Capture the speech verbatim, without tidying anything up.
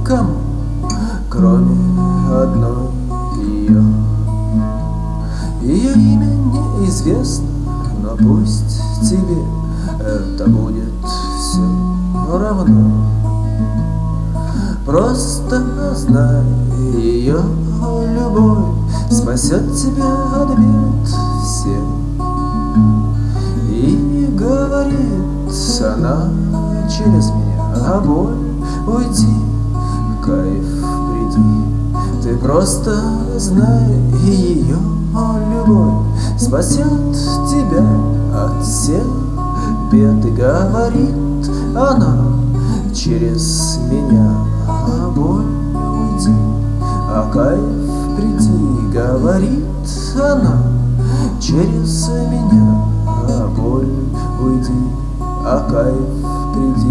никому, кроме одной ее. Ее имя неизвестно, но пусть тебе это будет все равно. Просто знай, ее любовь спасет тебя от бед всех. И говорит она через меня: а боль уйди, кайф приди. Ты просто знай, ее любовь спасет тебя от всех бед. И говорит она через меня: а боль уйди, а кайф приди. Говорит она через меня: а боль уйди, а кайф приди.